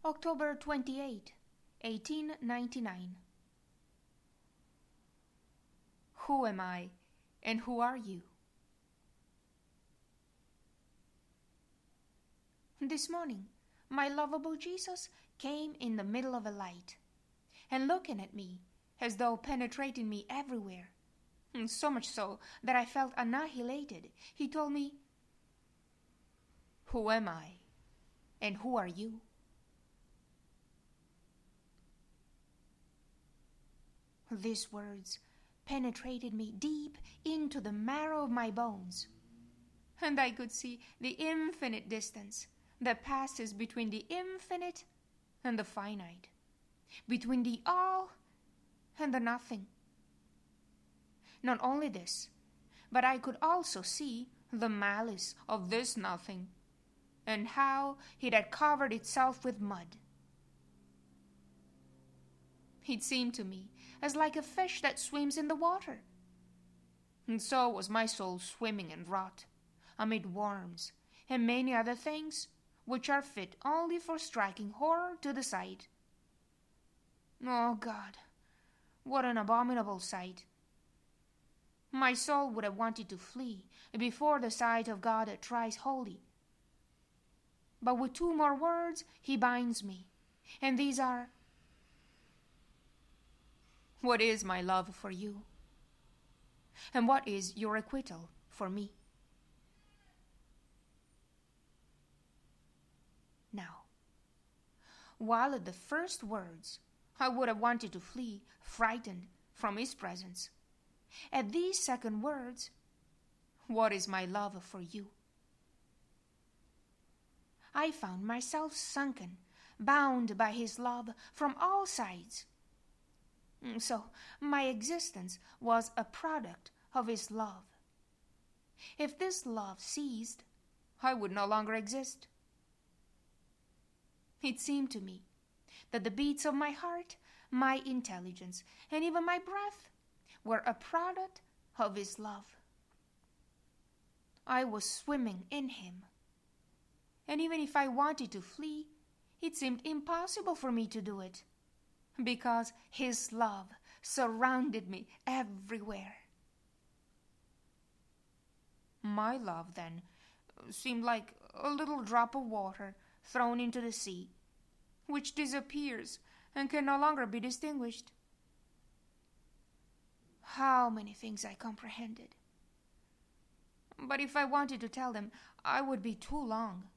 October 28, 1899. Who am I, and who are you? This morning, my lovable Jesus came in the middle of a light, and looking at me as though penetrating me everywhere, so much so that I felt annihilated, he told me, "Who am I, and who are you?" These words penetrated me deep into the marrow of my bones, and I could see the infinite distance that passes between the infinite and the finite, between the all and the nothing. Not only this, but I could also see the malice of this nothing, and how it had covered itself with mud. It seemed to me as like a fish that swims in the water. And so was my soul swimming and rot, amid worms and many other things which are fit only for striking horror to the sight. Oh God, what an abominable sight! My soul would have wanted to flee before the sight of God thrice holy. But with two more words he binds me, and these are, "What is my love for you? And what is your acquittal for me?" Now, while at the first words I would have wanted to flee, frightened from his presence, at these second words, "What is my love for you?" I found myself sunken, bound by his love from all sides. So my existence was a product of his love. If this love ceased, I would no longer exist. It seemed to me that the beats of my heart, my intelligence, and even my breath were a product of his love. I was swimming in him, and even if I wanted to flee, it seemed impossible for me to do it, because his love surrounded me everywhere. My love, then, seemed like a little drop of water thrown into the sea, which disappears and can no longer be distinguished. How many things I comprehended! But if I wanted to tell them, I would be too long.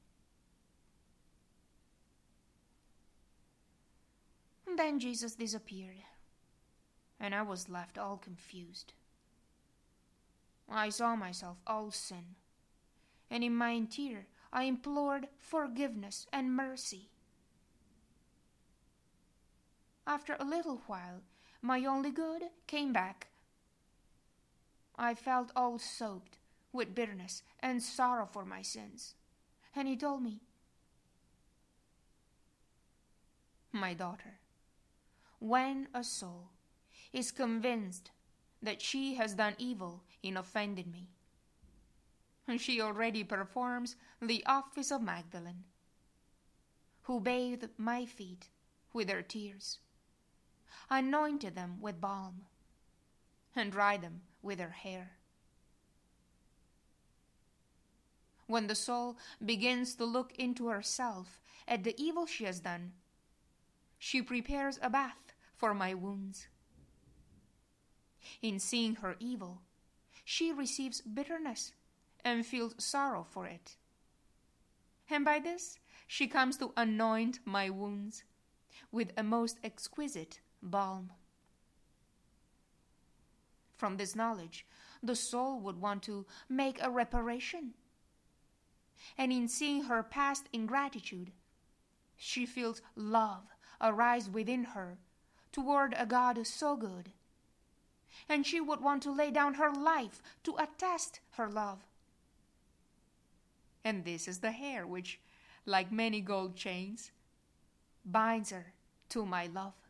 Then Jesus disappeared, and I was left all confused. I saw myself all sin, and in my interior I implored forgiveness and mercy. After a little while, my only good came back. I felt all soaked with bitterness and sorrow for my sins, and he told me, "My daughter, when a soul is convinced that she has done evil in offending me, she already performs the office of Magdalene, who bathed my feet with her tears, anointed them with balm, and dried them with her hair. When the soul begins to look into herself at the evil she has done, she prepares a bath for my wounds. In seeing her evil, she receives bitterness and feels sorrow for it. And by this, she comes to anoint my wounds with a most exquisite balm. From this knowledge, the soul would want to make a reparation. And in seeing her past ingratitude, she feels love arise within her toward a God so good, and she would want to lay down her life to attest her love. And this is the hair which, like many gold chains, binds her to my love.